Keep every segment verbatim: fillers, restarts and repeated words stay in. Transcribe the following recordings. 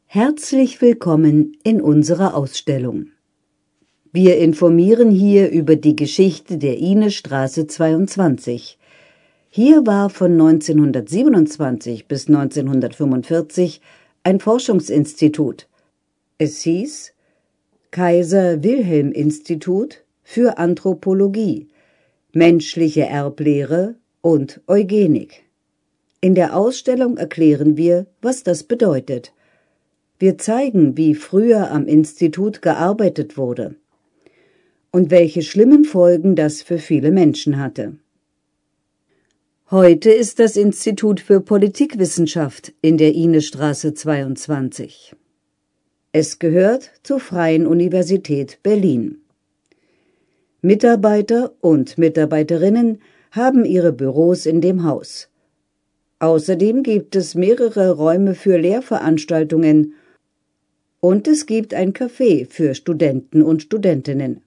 Herzlich willkommen in unserer Ausstellung. Wir informieren hier über die Geschichte der Inestraße zweiundzwanzig. Hier war von neunzehnhundertsiebenundzwanzig bis neunzehnhundertfünfundvierzig ein Forschungsinstitut. Es hieß Kaiser-Wilhelm-Institut für Anthropologie, menschliche Erblehre und Eugenik. In der Ausstellung erklären wir, was das bedeutet. Wir zeigen, wie früher am Institut gearbeitet wurde und welche schlimmen Folgen das für viele Menschen hatte. Heute ist das Institut für Politikwissenschaft in der Inestraße zweiundzwanzig. Es gehört zur Freien Universität Berlin. Mitarbeiter und Mitarbeiterinnen haben ihre Büros in dem Haus. Außerdem gibt es mehrere Räume für Lehrveranstaltungen und es gibt ein Café für Studenten und Studentinnen.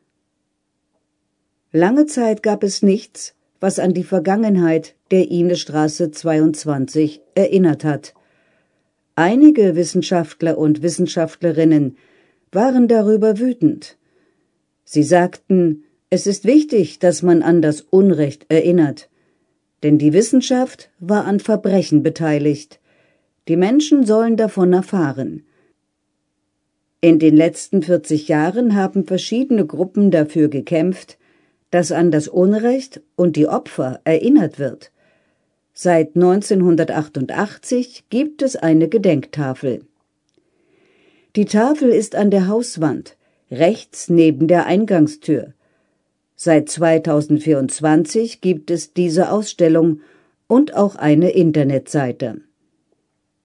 Lange Zeit gab es nichts, was an die Vergangenheit der Inestraße zweiundzwanzig erinnert hat. Einige Wissenschaftler und Wissenschaftlerinnen waren darüber wütend. Sie sagten, es ist wichtig, dass man an das Unrecht erinnert, denn die Wissenschaft war an Verbrechen beteiligt. Die Menschen sollen davon erfahren. In den letzten vierzig Jahren haben verschiedene Gruppen dafür gekämpft, dass an das Unrecht und die Opfer erinnert wird. Seit neunzehnhundertachtundachtzig gibt es eine Gedenktafel. Die Tafel ist an der Hauswand, rechts neben der Eingangstür. Seit zweitausendvierundzwanzig gibt es diese Ausstellung und auch eine Internetseite.